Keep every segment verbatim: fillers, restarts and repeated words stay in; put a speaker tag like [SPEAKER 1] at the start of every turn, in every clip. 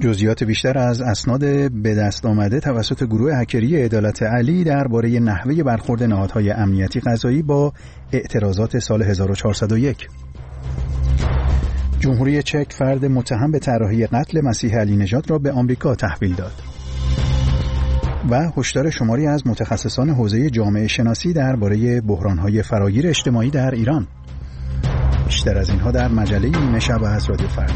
[SPEAKER 1] جزئیات بیشتر از اسناد به دست آمده توسط گروه هکری عدالت علی درباره نحوه برخورد نهادهای امنیتی قضایی با اعتراضات سال هزار و چهارصد و یک. جمهوری چک فرد متهم به طراحی قتل مسیح علی نژاد را به آمریکا تحویل داد. و هشدار شماری از متخصصان حوزه جامعه شناسی درباره بحران‌های فراگیر اجتماعی در ایران. بیشتر از اینها در مجله نیمه شب از رادیو فردا.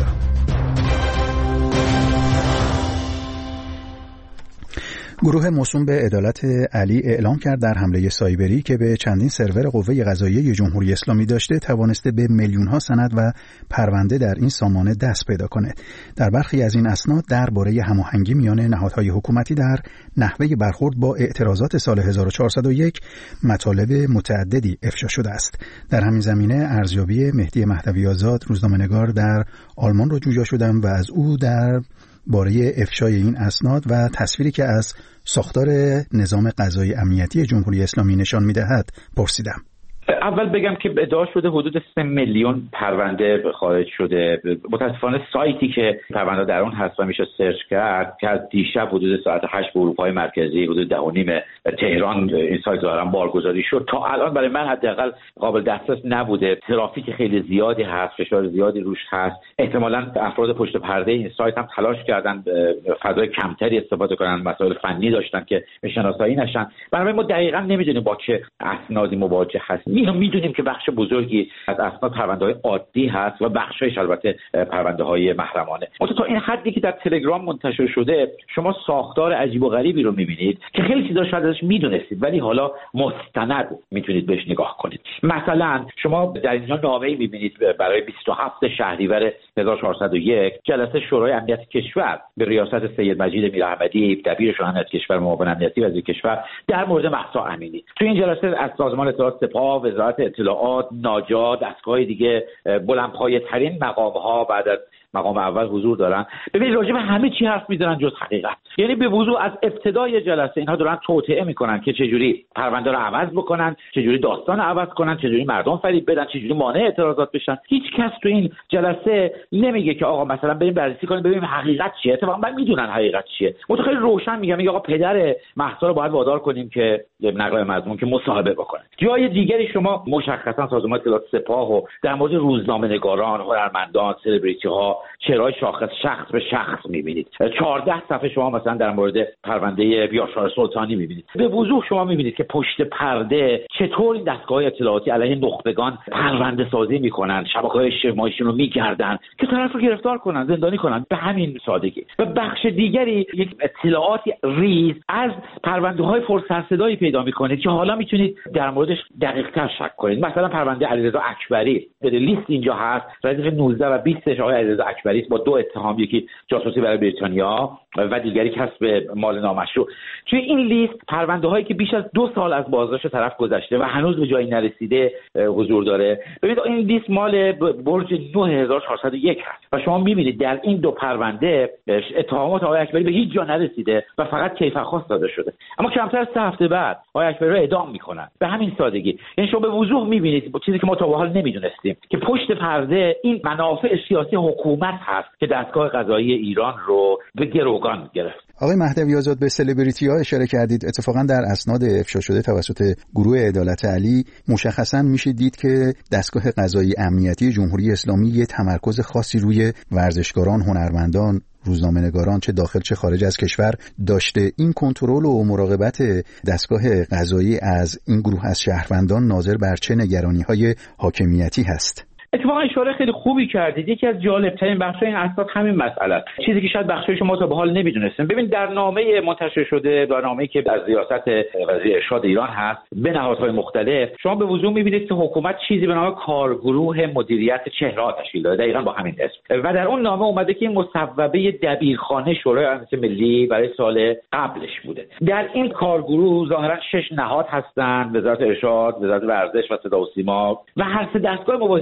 [SPEAKER 1] گروه موسوم به عدالت علی اعلام کرد در حمله سایبری که به چندین سرور قوه قضاییه جمهوری اسلامی داشته توانسته به میلیون‌ها سند و پرونده در این سامانه دست پیدا کند. در برخی از این اسناد درباره هماهنگی میان نهادهای حکومتی در نحوه برخورد با اعتراضات سال هزار و چهارصد و یک مطالب متعددی افشا شده است. در همین زمینه ارزیابی مهدی مهدوی آزاد روزنامه‌نگار در آلمان را جویا شدم و از او در باره افشای این اسناد و تصویری که از ساختار نظام قضایی امنیتی جمهوری اسلامی نشان می‌دهد پرسیدم.
[SPEAKER 2] اول بگم که ادعا شده حدود سه میلیون پرونده خارج شده. متاسفانه سایتی که پرونده در اون هست و میشه سرچ کرد که از دیشب حدود ساعت هشت به اروپای مرکزی حدود ده و نیم تهران این سایت ظاهرا بارگذاری شد. تا الان برای من حداقل قابل دسترس نبوده. ترافیک خیلی زیادی هست، فشار زیادی روش هست. احتمالاً افراد پشت پرده این سایت هم تلاش کردن فضای کمتری استفاده کنن، مسائل فنی داشتن که شناسایی نشن. برای ما دقیقاً نمیدونیم با چه اسنادی مواجه هستیم. اینو میدونیم که بخش بزرگی از اسناد پرونده‌های عادی هست و بخشش البته پرونده‌های محرمانه. اما تا این حدی که در تلگرام منتشر شده شما ساختار عجیب و غریبی رو می‌بینید که خیلی چیزا شاید ازش میدونستید ولی حالا مستند میتونید بهش نگاه کنید. مثلا شما در اینجا نامه‌ای می‌بینید برای بیست و هفتم شهریور هزار و چهارصد و یک جلسه شورای امنیت کشور به ریاست سید مجید میراحمدی دبیر شورای امنیت کشور معاون امنیتی وزیر کشور در مورد مهسا امینی. تو این جلسه از سازمان اطلاعات سپاه، وزارت اطلاعات، ناجا، دستگاه دیگه بلندپایه‌ترین مقام‌ها بعد از مقام اول حضور دارن. ببینید راجع به همه چی حرف میزنن جز حقیقت. یعنی به وضوح از ابتدای جلسه اینها دارن توطئه میکنن که چجوری پرونده رو عوض بکنن، چجوری داستان عوض کنن، چجوری مردم فریب بدن، چجوری مانع اعتراضات بشن. هیچ کس تو این جلسه نمیگه که آقا مثلا بریم بررسی کنیم ببینیم حقیقت چیه. اتفاقا من میدونن حقیقت چیه. متخیل روشن میگم میگه آقا پدر مهسا رو باید وادار کنیم که نقل مضمون که مصاحبه بکنه. جای دیگری شما مشخصا سازمان اطلاعات سپاه و در مورد روزنامه‌نگاران، هنرمندان، سلبریتی‌ها چرای شاخص شخص به شخص می‌بینید. چهارده صفحه شما مثلا در مورد پرونده یاشار سلطانی می‌بینید. به وضوح شما می‌بینید که پشت پرده چطور این دستگاه اطلاعاتی علیه نخبگان پرونده سازی می‌کنن، شبکه‌های اجتماعیشون رو می‌گردن که طرف رو گرفتار کنن، زندانی کنن به همین سادگی. و بخش دیگری یک اطلاعاتی ریز از پرونده‌های فرصت‌صدایی پیدا می‌کنید که حالا می‌تونید در موردش دقیق‌تر شک کنید. مثلا پرونده علیرضا اکبری لیست اینجا هست، ردیف نوزده و بیست آقای علیرضا اکبری با دو اتهام، یکی جاسوسی برای بریتانیا و دیگری کسب مال نامشروع. توی این لیست پرونده هایی که بیش از دو سال از بازداشت طرف گذشته و هنوز به جایی نرسیده حضور داره. ببینید این لیست مال برج نه هزار و چهارصد و یک هست و شما می‌بینید در این دو پرونده اتهامات آقای اکبری به هیچ جا نرسیده و فقط کیفرخواست داده شده. اما کمتر از سه هفته بعد آقای اکبری رو اعدام می‌کنن. به همین سادگی. یعنی شما به وضوح می‌بینید با چیزی که ما تا به حال نمی‌دونستیم که پشت پرده این منافع سیاسی حکومت هست که دستگاه قضایی ایران رو به گروگان گرفت.
[SPEAKER 1] آقای مهدوی آزاد به سلبریتی ها اشاره کردید. اتفاقا در اسناد افشا شده توسط گروه عدالت علی مشخصا میشه دید که دستگاه قضایی امنیتی جمهوری اسلامی یه تمرکز خاصی روی ورزشکاران، هنرمندان، روزنامه‌نگاران چه داخل چه خارج از کشور داشته. این کنترل و مراقبت دستگاه قضایی از این گروه از شهروندان ناظر بر چه نگرانی‌های حاکمیتی هست؟
[SPEAKER 2] اتفاقا اشاره خیلی خوبی کردید. یکی از جالب‌ترین بخش‌های این اسناد همین مسئله است. چیزی که شاید بخشش شما تا به حال نمی‌دونستین. ببین در نامه منتشر شده، در نامه‌ای که از ریاست وزیر ارشاد ایران هست به نهادهای مختلف، شما به وضوح می‌بینید که حکومت چیزی به نام کارگروه مدیریت چهره‌ها تشکیل داده، دقیقاً با همین اسم. و در اون نامه اومده که مصوبه دبیرخانه شورای امنیت ملی برای سال قبلش بوده. در این کارگروه ظاهراً شش نهاد هستند: وزارت ارشاد، وزارت ورزش و صدا و سیما و هر سه دستگاه موازی اطلاعاتی.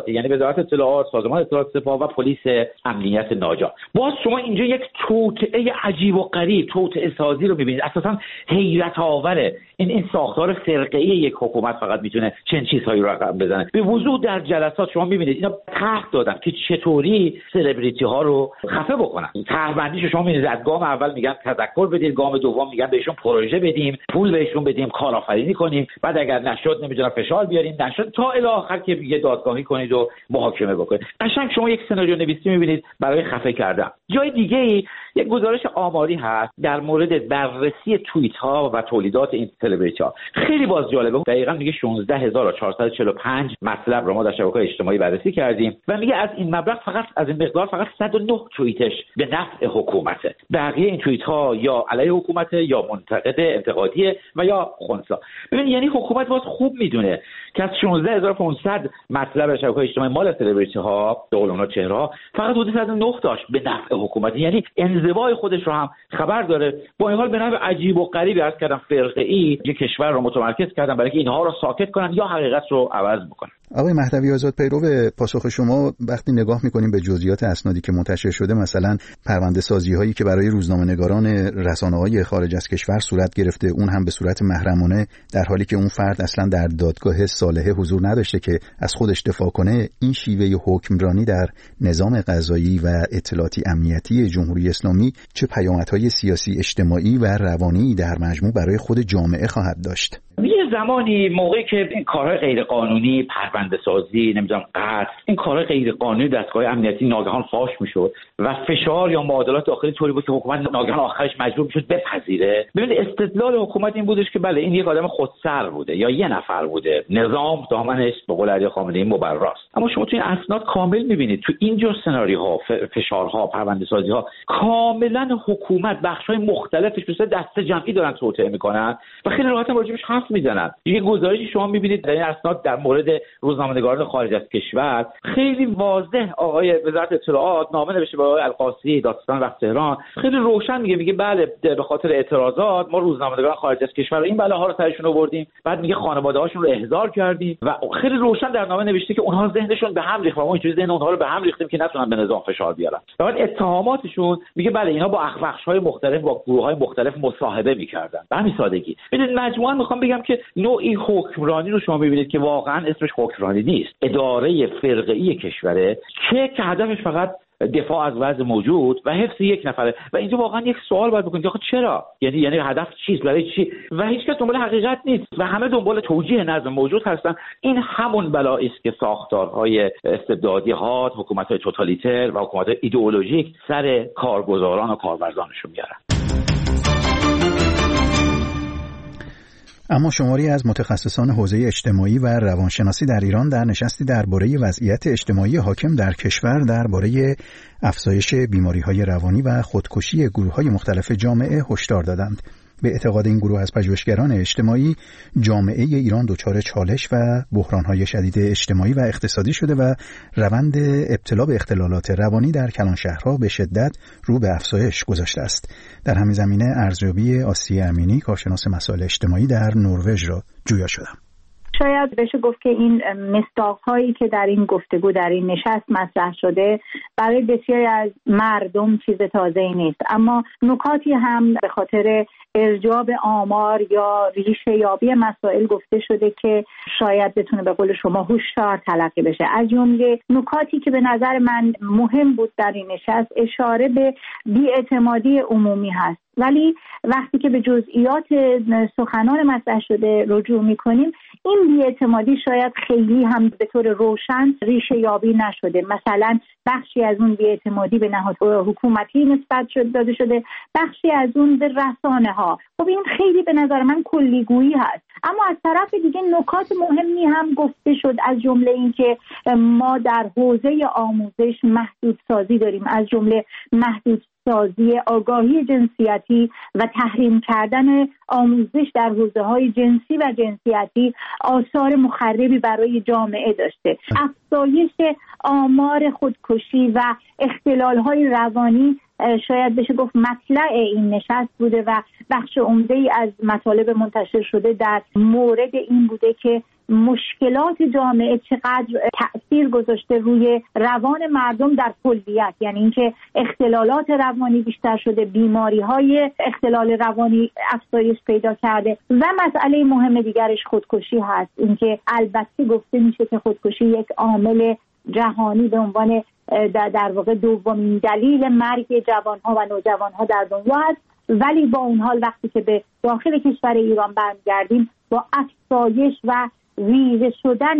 [SPEAKER 2] اطلاعاتی، یعنی وزارت اطلاعات، سازمان اطلاعات سپاه و پلیس امنیت ناجا. باز شما اینجا یک توطئه عجیب و غریب، توطئه سازی رو می‌بینید. اساساً حیرت آوره این این ساختار فرقه‌ای یک حکومت فقط میتونه چنین چیزهایی رو رقم بزنه. به وضوح در جلسات شما می‌بینید اینا طرح دادن که چطوری سلبریتی ها رو خفه بکنن. طرح‌بندیش شما می‌بینید از گام اول میگن تذکر بدید، گام دوم میگن بهشون پروژه بدیم، پول بهشون بدیم، کارآفرینی کنیم، بعد اگر نشد نمیدونم فشار بیاریم، نشد تا الی آخر که یه دادگاهی کنید و محاکمه بکنید. قشنگ شما یک سناریو نویسی می‌بینید برای خفه کردن. جای دیگه‌ای یک گزارش آماری هست در مورد بررسی توییت ها و تولیدات این سلبریتی ها. خیلی باز جالبه. دقیقاً میگه شانزده هزار و چهارصد و چهل و پنج مطلب رو ما در شبکه‌های اجتماعی بررسی کردیم و میگه از این مبلغ فقط از این مقدار فقط صد و نه توییتش به نفع حکومته. بقیه این توییت ها یا علیه حکومته یا منتقد انتقادیه و یا خنثی. ببین یعنی حکومت باز خوب میدونه که از شانزده هزار و پانصد مطلب شبکه‌های اجتماعی مال سلبریتی ها، به قول اونا چهره‌ها، فقط حدود صد و نه داشت به نفع حکومت. یعنی انزوای خودش رو هم خبر داره. با این حال به نوع عجیب و غریبی عرض کردم فرقه‌ای یک کشور رو متمرکز کردن برای که اینها رو ساکت کنن یا حقیقت رو عوض بکنن.
[SPEAKER 1] آقای مهدوی آزاد، پیرو پاسخ شما وقتی نگاه می‌کنیم به جزئیات اسنادی که منتشر شده، مثلا پرونده سازی‌هایی که برای روزنامه‌نگاران رسانه‌های خارج از کشور صورت گرفته، اون هم به صورت محرمانه، در حالی که اون فرد اصلا در دادگاه صالحه حضور نداشته که از خودش دفاع کنه. این شیوه حکمرانی در نظام قضایی و اطلاعاتی امنیتی جمهوری اسلامی چه پیامدهای سیاسی، اجتماعی و روانی در مجموع برای خود جامعه خواهد داشت؟
[SPEAKER 2] یه زمانی موقعی که این کارهای غیر قانونی، پرونده سازی، نمیدونم قتل، این کارهای غیر قانونی دستگاه امنیتی ناگهان فاش میشد و فشار یا معادلات داخلی طوری بود که حکومت ناگهان آخرش مجبور میشد بپذیره. ببینید استدلال حکومت این بودش که بله این یک آدم خودسر بوده یا یه نفر بوده، نظام دامنش به قول علی خامنه‌ای مبراست. اما شما تو این اسناد کامل میبینید تو این جور سناریوها، فشارها، پرونده سازی‌ها، کاملا حکومت بخش‌های مختلفش به صورت دسته جمعی دارن توطئه میکنن و خیلی راحت راجعش حرف میزنن. یه گزارشی شما میبینید در این اسناد در مورد روزنامه‌نگاران خارج از کشور خیلی واضح آقای وزارت اطلاعات نامه نوشته به آقای القاسی دادستان وقت تهران، خیلی روشن میگه میگه بله به خاطر اعتراضات ما روزنامه‌نگاران خارج از کشور این بلاها رو سرشون آوردیم، بعد میگه خانواده‌هاشون رو احضار کردیم و خیلی روشن در نامه نوشته که اونها ذهنشون به هم ریخت و ما اینجوری ذهن اونها رو به هم ریختیم که نتونن به نظام فشار بیارن. بعد اتهاماتشون میگه بله اینا با بخش‌های مختلف با گروه‌های مختلف مصاحبه می‌کردن. به همین سادگی. ببینید مجموعاً میخوام بگم که نوعی حکمرانی رو شما می‌بینید که واقعاً اسمش حکمرانی نیست، اداره فرقه‌ای کشوره که که هدفش فقط دفاع از وضع موجود و حفظ یک نفره. و اینجا واقعا یک سوال باید بکنید آخه چرا؟ یعنی یعنی هدف چیست؟ برای چی؟ و هیچ کس دنبال حقیقت نیست و همه دنبال توجیه نظم موجود هستن. این همون بلایی است که ساختارهای استبدادی ها، حکومت‌های توتالیتر و حکومت‌های ایدئولوژیک سر کارگزاران و کارورزانشون میارن.
[SPEAKER 1] اما شماری از متخصصان حوزه اجتماعی و روانشناسی در ایران در نشستی درباره وضعیت اجتماعی حاکم در کشور درباره افزایش بیماری‌های روانی و خودکشی گروه‌های مختلف جامعه هشدار دادند. به اعتقاد این گروه از پژوهشگران اجتماعی، جامعه ایران دچار چالش و بحران‌های شدید اجتماعی و اقتصادی شده و روند ابتلا به اختلالات روانی در کلانشهرها به شدت رو به افزایش گذاشته است. در همین زمینه ارزیابی آسیه امینی، کارشناس مسائل اجتماعی در نروژ را جویا شدم.
[SPEAKER 3] شاید بشه گفت که این مصداق‌هایی که در این گفتگو در این نشست مطرح شده برای بسیاری از مردم چیز تازه‌ای نیست، اما نکاتی هم به خاطر ارجاع به آمار یا ریشه یابی مسائل گفته شده که شاید بتونه به قول شما هوشیار تلقی بشه. از جمله نکاتی که به نظر من مهم بود در این نشست اشاره به بی‌اعتمادی عمومی هست، ولی وقتی که به جزئیات سخنان مطرح شده رجوع می‌کنیم این بی‌اعتمادی شاید خیلی هم به طور روشن ریشه یابی نشده. مثلا بخشی از اون بی‌اعتمادی به نهادهای حکومتی نسبت شده داده شده، بخشی از اون به رسانه‌ها. خب این خیلی به نظر من کلیگویی هست. اما از طرف دیگه نکات مهمی هم گفته شد، از جمله این که ما در حوزه آموزش محدود سازی داریم، از جمله محدود سازی آگاهی جنسیتی و تحریم کردن آموزش در حوزه‌های جنسی و جنسیتی آثار مخربی برای جامعه داشته. افزایش آمار خودکشی و اختلال‌های روانی شاید بشه گفت مطلع این نشست بوده و بخش عمده‌ای از مطالب منتشر شده در مورد این بوده که مشکلات جامعه چقدر تأثیر گذاشته روی روان مردم در کلیت، یعنی اینکه اختلالات روانی بیشتر شده، بیماری‌های اختلال روانی افزایش پیدا کرده و مسئله مهم دیگرش خودکشی هست. اینکه البته گفته میشه که خودکشی یک عامل جهانی به عنوان در, در واقع دومین دلیل مرگ جوانها و نوجوانها در دنیا است، ولی با اون حال وقتی که به داخل کشور ایران برمیگردیم با افزایش و ریزه شدن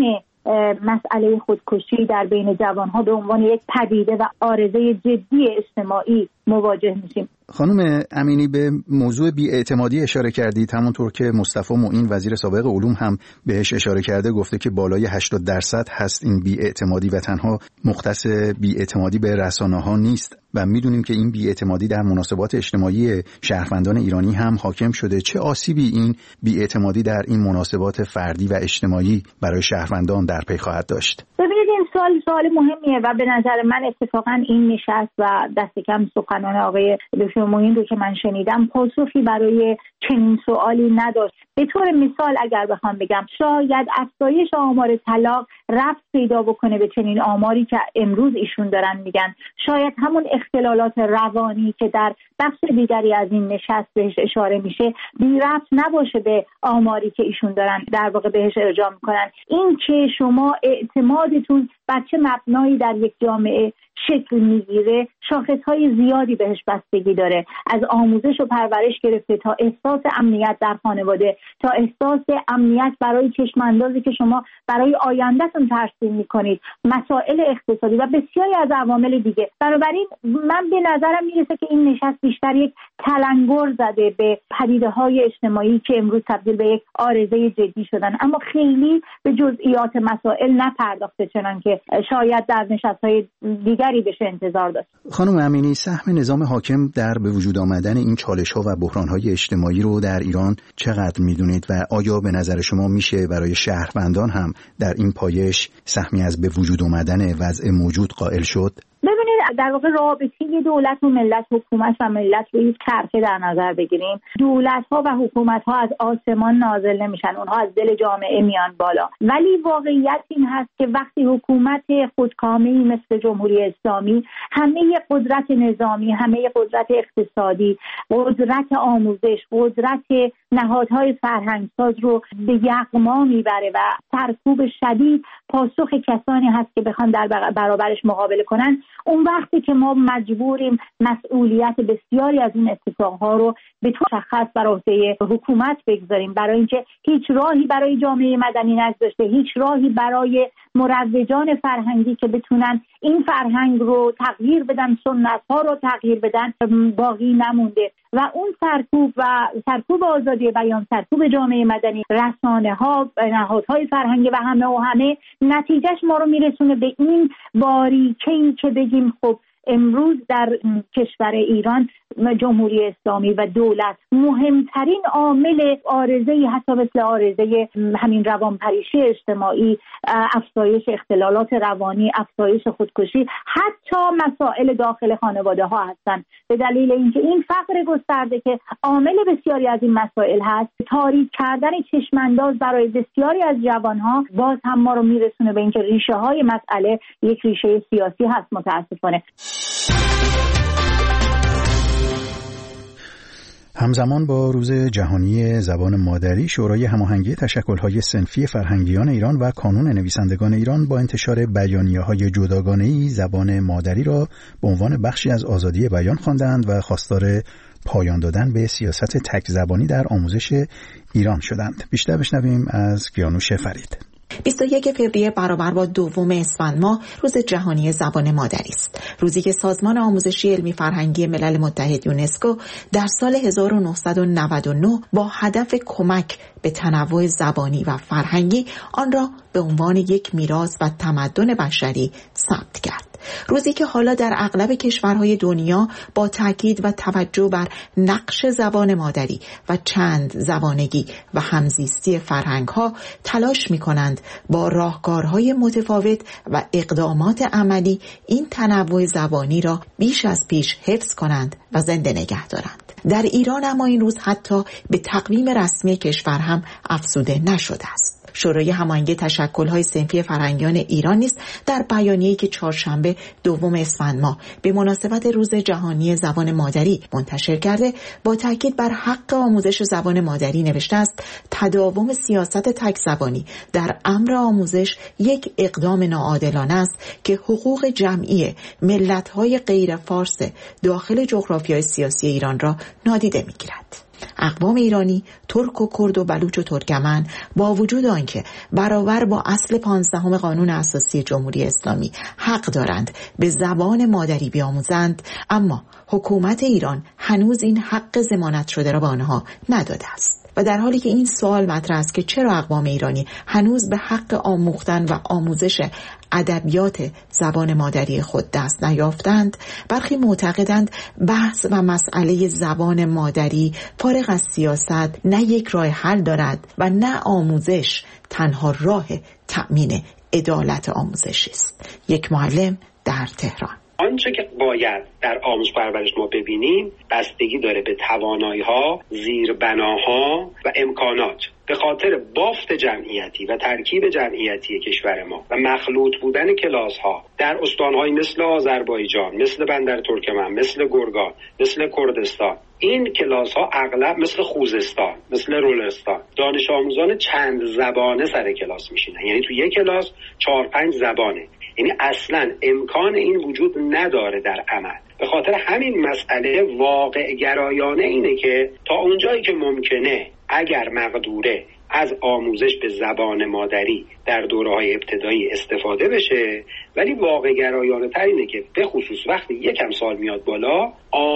[SPEAKER 3] مسئله خودکشی در بین جوانها به عنوان یک پدیده و عارضه جدی اجتماعی مواجه میشیم.
[SPEAKER 1] خانم امینی، به موضوع بی‌اعتمادی اشاره کردید، همونطور که مصطفی معین وزیر سابق علوم هم بهش اشاره کرده، گفته که بالای هشتاد درصد هست این بی‌اعتمادی و تنها مختص بی‌اعتمادی به رسانه‌ها نیست و میدونیم که این بی‌اعتمادی در مناسبات اجتماعی شهروندان ایرانی هم حاکم شده. چه آسیبی این بی‌اعتمادی در این مناسبات فردی و اجتماعی برای شهروندان در پی خواهد داشت؟
[SPEAKER 3] ببینید این سوال سوال مهمیه و به نظر من اتفاقا این نشست و دست کم سخنان آقای دکتر معین رو که من شنیدم پاسخی برای چنین سوالی نداشت. به طور مثال اگر بخوام بگم شاید افزایش آمار طلاق رفت پیدا بکنه به چنین آماری که امروز ایشون دارن میگن، شاید همون اختلالات روانی که در بخش دیگری از این نشست بهش اشاره میشه بی ربط نباشه به آماری که ایشون دارن در واقع بهش ارجاع میکنن. این که شما اعتمادتون بر چه مبنایی در یک جامعه شکل میگیره شاخصهای زیادی بهش بستگی داره، از آموزش و پرورش گرفته تا احساس امنیت در خانواده، تا احساس امنیت برای چشماندازی که شما برای آیندهتون ترسیم میکنید، مسائل اقتصادی و بسیاری از عوامل دیگه. بنابراین من به نظرم میرسه که این نشست بیشتر یک تلنگر زده به پدیده‌های اجتماعی که امروز تبدیل به یک عارضه جدی شدن، اما خیلی به جزئیات مسائل نپرداخته چنان که شاید در نشست‌های دیگری بشه انتظار داشت.
[SPEAKER 1] خانم امینی، سهم نظام حاکم در به وجود آمدن این چالش‌ها و بحران‌های اجتماعی رو در ایران چقدر می‌دونید و آیا به نظر شما میشه برای شهروندان هم در این پایش سهمی از به وجود آمدن وضع موجود قائل شد؟
[SPEAKER 3] ببینید در واقع رابطه دولت و ملت، حکومت و ملت رو یک چرخه در نظر بگیریم. دولت‌ها و حکومت‌ها از آسمان نازل نمیشن، اونها از دل جامعه میان بالا. ولی واقعیت این هست که وقتی حکومت خودکامه‌ای مثل جمهوری اسلامی همه قدرت نظامی، همه قدرت اقتصادی، قدرت آموزش، قدرت نهادهای فرهنگساز رو به یغما میبره و سرکوب شدید پاسخ کسانی هست که بخوان در برابرش مقابله کنن، اون وقتی که ما مجبوریم مسئولیت بسیاری از این اتفاقها رو به طور مشخص بر عهده حکومت بگذاریم، برای اینکه هیچ راهی برای جامعه مدنی نگذاشته، هیچ راهی برای مروجان فرهنگی که بتونن این فرهنگ رو تغییر بدن، سنت‌ها رو تغییر بدن باقی نمونده و اون سرکوب و سرکوب آزادی بیان، سرکوب جامعه مدنی، رسانه‌ها، نهادهای فرهنگی و همه و همه نتیجهش ما رو میرسونه به این باریکه‌ای که بگیم خب امروز در کشور ایران جمهوری اسلامی و دولت مهمترین عامل عارضه‌ای حتی مثل عارضه همین روانپریشی اجتماعی، افزایش اختلالات روانی، افزایش خودکشی، حتی مسائل داخل خانواده ها هستند، به دلیل اینکه این فقر گسترده که عامل بسیاری از این مسائل هست، تاریک کردن چشمانداز برای بسیاری از جوانها باز هم ما رو میرسونه به اینکه ریشه های مسئله یک ریشه سیاسی هست متاسفانه.
[SPEAKER 1] همزمان با روز جهانی زبان مادری، شورای هماهنگی تشکل‌های صنفی فرهنگیان ایران و کانون نویسندگان ایران با انتشار بیانیه‌های جداگانه‌ای زبان مادری را به عنوان بخشی از آزادی بیان خواندند و خواستار پایان دادن به سیاست تک زبانی در آموزش ایران شدند. بیشتر بشنویم از کیانوش فرید.
[SPEAKER 4] بیست و یک فوریه برابر با دوم اسفند ماه روز جهانی زبان مادری است. روزی که سازمان آموزشی علمی فرهنگی ملل متحد یونسکو در سال هزار و نهصد و نود و نه با هدف کمک به تنوع زبانی و فرهنگی آن را به عنوان یک میراث و تمدن بشری ثبت کرد. روزی که حالا در اغلب کشورهای دنیا با تاکید و توجه بر نقش زبان مادری و چند زبانگی و همزیستی فرهنگ‌ها تلاش می‌کنند با راهکارهای متفاوت و اقدامات عملی این تنوع زبانی را بیش از پیش حفظ کنند و زنده نگه دارند. در ایران اما این روز حتی به تقویم رسمی کشور هم افزوده نشده است. شورای هماهنگی تشکل‌های صنفی فرهنگیان ایران نیز در بیانیه‌ای که چهارشنبه دوم اسفند ماه به مناسبت روز جهانی زبان مادری منتشر کرده، با تاکید بر حق آموزش زبان مادری نوشته است: تداوم سیاست تک زبانی در امر آموزش یک اقدام ناعادلانه است که حقوق جمعی ملت‌های غیر فارس داخل جغرافیای سیاسی ایران را نادیده می‌گیرد. اقوام ایرانی، ترک و کرد و بلوچ و ترکمن با وجود آنکه برابر با اصل پانزدهم قانون اساسی جمهوری اسلامی حق دارند به زبان مادری بیاموزند، اما حکومت ایران هنوز این حق ضمانت شده را به آنها نداده است. و در حالی که این سوال مطرح است که چرا اقوام ایرانی هنوز به حق آموختن و آموزش ادبیات زبان مادری خود دست نیافتند، برخی معتقدند بحث و مسئله زبان مادری فارغ از سیاست نه یک راه حل دارد و نه آموزش تنها راه تأمین عدالت آموزشی است. یک معلم در تهران:
[SPEAKER 5] آنچه که باید در آموزش پرورش ما ببینیم بستگی داره به توانایی‌ها، زیربناها و امکانات. به خاطر بافت جمعیتی و ترکیب جمعیتی کشور ما و مخلوط بودن کلاس‌ها در استان‌های مثل آذربایجان، مثل بندر ترکمن، مثل گرگان، مثل کردستان، این کلاس‌ها اغلب مثل خوزستان، مثل رولستان، دانش آموزان چند زبانه سر کلاس میشینن. یعنی تو یک کلاس چهار پنج زبانه. یعنی اصلا امکان این وجود نداره در عمل. به خاطر همین مسئله واقع گرایانه اینه که تا اونجایی که ممکنه اگر مقدوره از آموزش به زبان مادری در دوره‌های ابتدایی استفاده بشه، ولی واقع گرایانه تر اینه که به خصوص وقتی یکم سال میاد بالا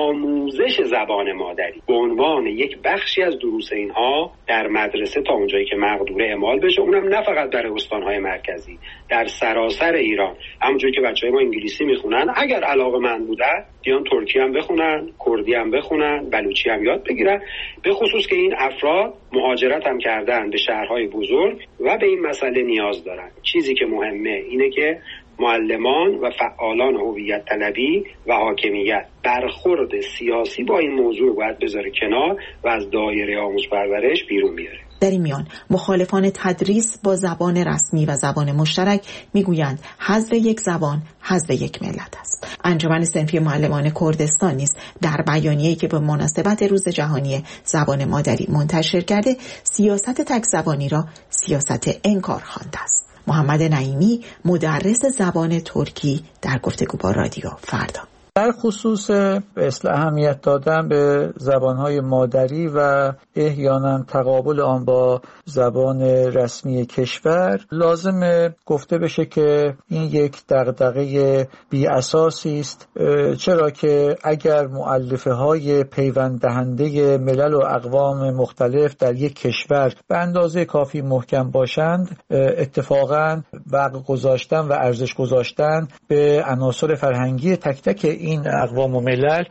[SPEAKER 5] آموزش زبان مادری به عنوان یک بخشی از دروس اینها در مدرسه تا اونجایی که مقدوره اعمال بشه، اونم نه فقط برای استان‌های مرکزی، در سراسر ایران. همونجوری که بچه‌های ما انگلیسی میخونن، اگر علاقه‌مند بودن بیان ترکی هم بخونن، کردی هم بخونن، بلوچی هم یاد بگیرن، به خصوص که این افراد مهاجرت هم کردن به شهرهای بزرگ و به این مسئله نیاز دارن. چیزی که مهمه اینه که معلمان و فعالان هویت طلبی و حاکمیت برخورد سیاسی با این موضوع باید بذاره کنار و از دایره آموزش پرورش بیرون بیاره.
[SPEAKER 4] در این میان مخالفان تدریس با زبان رسمی و زبان مشترک میگویند حذف یک زبان حذف یک ملت است. انجمن صنفی معلمان کردستان نیز در بیانیه‌ای که به مناسبت روز جهانی زبان مادری منتشر کرده، سیاست تک زبانی را سیاست انکار خوانده است. محمد نعیمی، مدرس زبان ترکی، در گفتگو با رادیو فردا:
[SPEAKER 6] در خصوص به اصل اهمیت دادن به زبانهای مادری و احیانا تقابل آن با زبان رسمی کشور، لازم گفته بشه که این یک دغدغه بی اساسی است، چرا که اگر مؤلفه های پیوند دهنده ملل و اقوام مختلف در یک کشور به اندازه کافی محکم باشند، اتفاقاً وقع گذاشتن و ارزش گذاشتن به عناصر فرهنگی تک تک این اقوام و ملل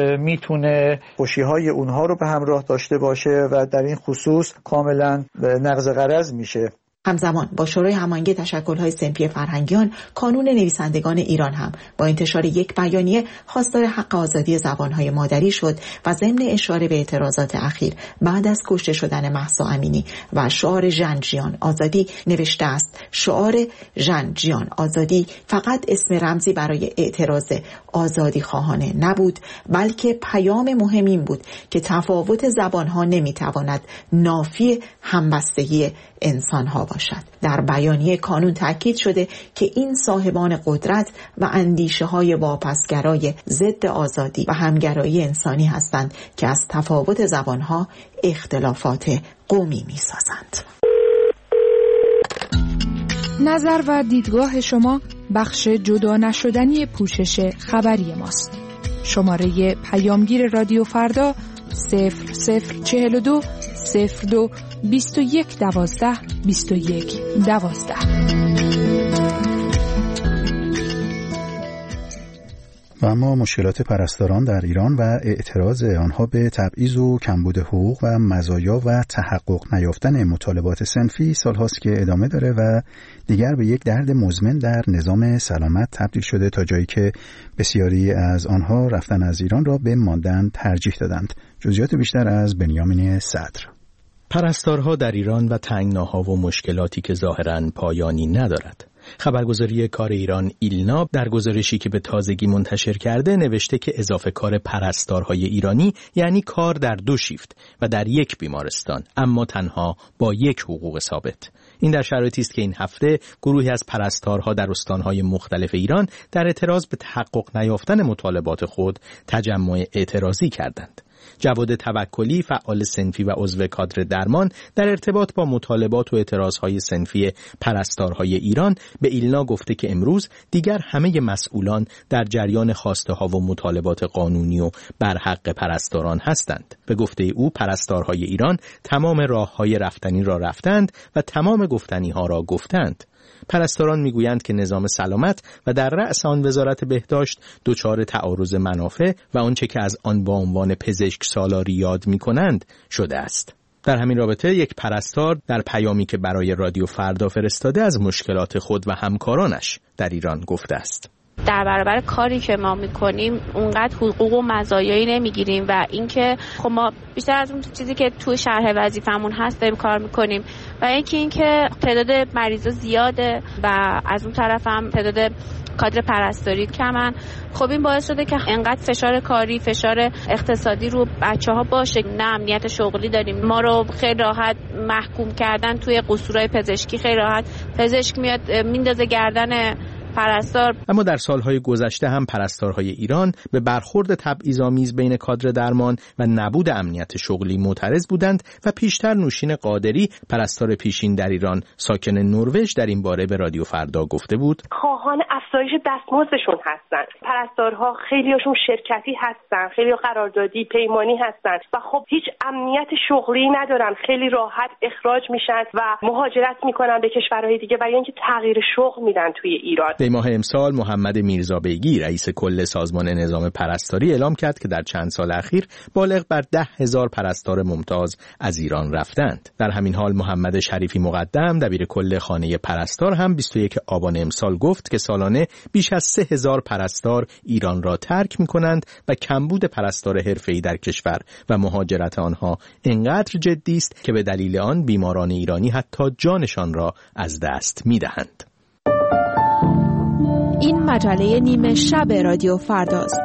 [SPEAKER 6] میتونه خوشی‌های اونها رو به همراه داشته باشه و در این خصوص کاملا نقض غرض میشه.
[SPEAKER 4] همزمان با شورای هماهنگی تشکل‌های صنفی فرهنگیان، کانون نویسندگان ایران هم با انتشار یک بیانیه خواستار حق آزادی زبان‌های مادری شد و ضمن اشاره به اعتراضات اخیر بعد از کشته شدن مهسا امینی و شعار ژن جیان آزادی نوشته است: شعار ژن جیان آزادی فقط اسم رمزی برای اعتراض آزادی خواهانه نبود، بلکه پیام مهم این بود که تفاوت زبان‌ها نمی‌تواند نافی همبستگی انسان‌ها باشد. در بیانیه کانون تاکید شده که این صاحبان قدرت و اندیشه‌های واپسگرای ضد آزادی و همگرایی انسانی هستند که از تفاوت زبان‌ها اختلافات قومی می‌سازند.
[SPEAKER 7] نظر و دیدگاه شما بخش جدا نشدنی پوشش خبری ماست. شماره پیامگیر رادیو فردا صفر صفر چهل و دو صفر دو بیست و یک دوازده بیست و یک دوازده.
[SPEAKER 1] و اما مشکلات پرستاران در ایران و اعتراض آنها به تبعیض و کمبود حقوق و مزایا و تحقق نیافتن مطالبات صنفی سالهاست که ادامه داره و دیگر به یک درد مزمن در نظام سلامت تبدیل شده، تا جایی که بسیاری از آنها رفتن از ایران را به ماندن ترجیح دادند. جزئیات بیشتر از بنیامین صدر.
[SPEAKER 8] پرستارها در ایران و تنگناها و مشکلاتی که ظاهراً پایانی ندارد. خبرگزاری کار ایران ایلنا در گزارشی که به تازگی منتشر کرده نوشته که اضافه کار پرستارهای ایرانی یعنی کار در دو شیفت و در یک بیمارستان، اما تنها با یک حقوق ثابت. این در شرایطی است که این هفته گروهی از پرستارها در استانهای مختلف ایران در اعتراض به تحقق نیافتن مطالبات خود تجمع اعتراضی کردند. جواد توکلی، فعال صنفی و عضو کادر درمان، در ارتباط با مطالبات و اعتراضهای صنفی پرستارهای ایران به ایلنا گفته که امروز دیگر همه مسئولان در جریان خواسته ها و مطالبات قانونی و برحق پرستاران هستند. به گفته او پرستارهای ایران تمام راههای رفتنی را رفتند و تمام گفتنی ها را گفتند. پرستاران میگویند که نظام سلامت و در رأس آن وزارت بهداشت دچار تعارض منافع و آنچه که از آن با عنوان پزشک سالاری یاد می‌کنند شده است. در همین رابطه یک پرستار در پیامی که برای رادیو فردا فرستاده از مشکلات خود و همکارانش در ایران گفته است.
[SPEAKER 9] در برابر کاری که ما میکنیم اونقدر حقوق و مزایایی نمیگیریم و اینکه خب ما بیشتر از اون چیزی که توی شرح وظیفمون هست داریم کار میکنیم و اینکه اینکه تعداد مریضا زیاده و از اون طرف هم تعداد کادر پرستاری کمن. خب این باعث شده که انقدر فشار کاری، فشار اقتصادی رو بچه‌ها باشه. نه امنیت شغلی داریم. ما رو خیلی راحت محکوم کردن توی قصورای پزشکی، خیلی راحت پزشک میاد میندازه گردن پرستار.
[SPEAKER 8] اما در سالهای گذشته هم پرستارهای ایران به برخورد تبعیض‌آمیز بین کادر درمان و نبود امنیت شغلی معترض بودند و پیشتر نوشین قادری، پرستار پیشین در ایران ساکن نروژ، در این باره به رادیو فردا گفته بود:
[SPEAKER 10] خواهان افزایش دستمزدشون هستن. پرستارها خیلیاشون شرکتی هستن، خیلی قراردادی پیمانی هستن و خب هیچ امنیت شغلی ندارن. خیلی راحت اخراج میشن و مهاجرت میکنن به کشورهای دیگه و یا اینکه تغییر شغل میدن توی ایران.
[SPEAKER 8] در ماه امسال محمد میرزابیگی، رئیس کل سازمان نظام پرستاری، اعلام کرد که در چند سال اخیر بالغ بر ده هزار پرستار ممتاز از ایران رفتند. در همین حال محمد شریفی مقدم، دبیر کل خانه پرستار، هم بیست و یکم آبان امسال گفت که سالانه بیش از سه هزار پرستار ایران را ترک می‌کنند و کمبود پرستار حرفه‌ای در کشور و مهاجرت آنها اینقدر جدی است که به دلیل آن بیماران ایرانی حتی جانشان را از دست می‌دهند.
[SPEAKER 7] این مجله نیمه شب رادیو فرداست.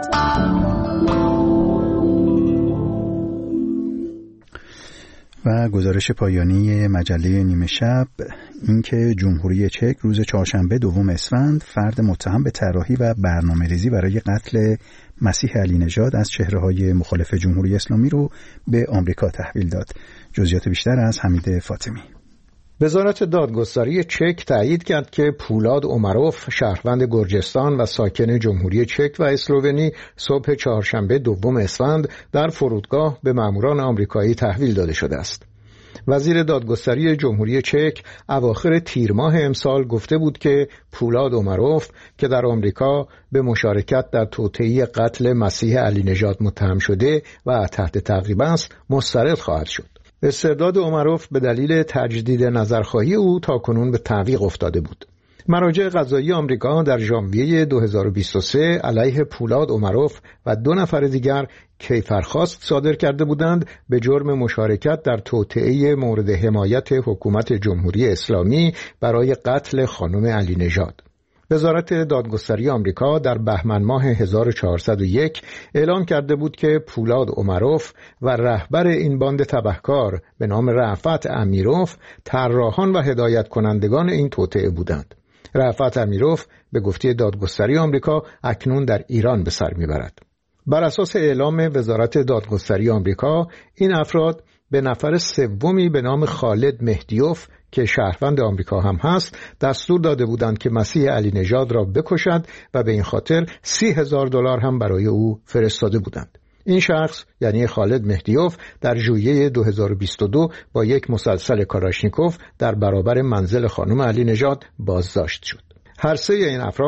[SPEAKER 1] و گزارش پایانی مجله نیمه شب اینکه جمهوری چک روز چهارشنبه دوم اسفند فرد متهم به طراحی و برنامه‌ریزی برای قتل مسیح علی نژاد از چهره‌های مخالف جمهوری اسلامی رو به آمریکا تحویل داد. جزئیات بیشتر از حمید فاطمی.
[SPEAKER 11] وزارت دادگستری چک تایید کرد که پولاد اومروف، شهروند گرجستان و ساکن جمهوری چک و اسلوونی، صبح چهارشنبه دوم اسفند در فرودگاه به ماموران آمریکایی تحویل داده شده است. وزیر دادگستری جمهوری چک اواخر تیر ماه امسال گفته بود که پولاد اومروف که در آمریکا به مشارکت در توطئه قتل مسیح علی نژاد متهم شده و تحت تعقیب است، مسترد خواهد شد. استرداد اومروف به دلیل تجدید نظرخواهی او تاکنون به تعویق افتاده بود. مراجع قضایی آمریکا در ژانویه دو هزار و بیست و سه علیه پولاد اومروف و دو نفر دیگر کیفرخواست صادر کرده بودند به جرم مشارکت در توطئه مورد حمایت حکومت جمهوری اسلامی برای قتل خانم علی نژاد. وزارت دادگستری آمریکا در بهمن ماه هزار و چهارصد و یک اعلام کرده بود که پولاد اومروف و رهبر این باند تبهکار به نام رأفت امیروف طراحان و هدایت کنندگان این توطئه بودند. رأفت امیروف به گفته دادگستری آمریکا اکنون در ایران به سر میبرد. بر اساس اعلام وزارت دادگستری آمریکا این افراد به نفر سومی به نام خالد مهدیوف که شهروند آمریکا هم هست دستور داده بودند که مسیح علی نژاد را بکشد و به این خاطر سی هزار دلار هم برای او فرستاده بودند. این شخص یعنی خالد مهدیوف در ژوئیه دو هزار و بیست و دو با یک مسلسل کالاشنیکوف در برابر منزل خانم علی نژاد بازداشت شد. هر سه این افراد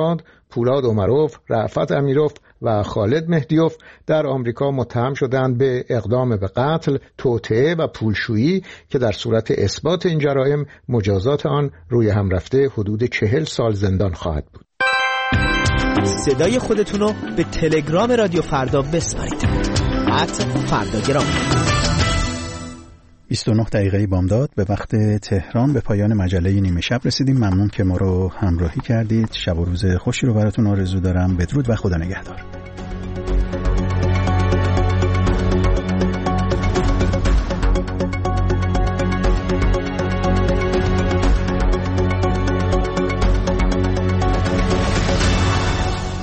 [SPEAKER 11] پولاد عمروف، رأفت امیروف و خالد مهدیوف در آمریکا متهم شدند به اقدام به قتل، توطئه و پولشویی که در صورت اثبات این جرائم مجازات آن روی هم رفته حدود چهل سال زندان خواهد بود.
[SPEAKER 12] صدای خودتونو به تلگرام رادیو فردا بسپارید. ات فرداگرام.
[SPEAKER 1] بیست و نه دقیقه بامداد به وقت تهران به پایان مجله نیمه شب رسیدیم. ممنون که ما رو همراهی کردید. شب و روز خوشی رو براتون آرزو دارم. بدرود و خدا نگهدار.